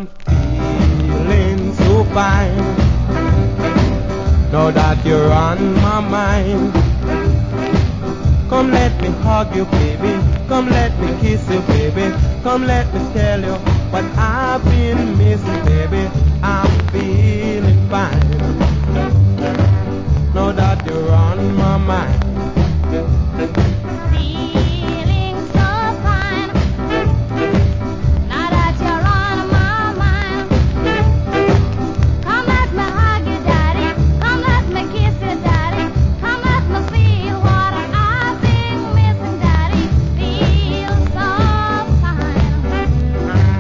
I'm feeling so fine. Now that you're on my mind, come let me hug you, baby. Come let me kiss you, baby. Come let me tell you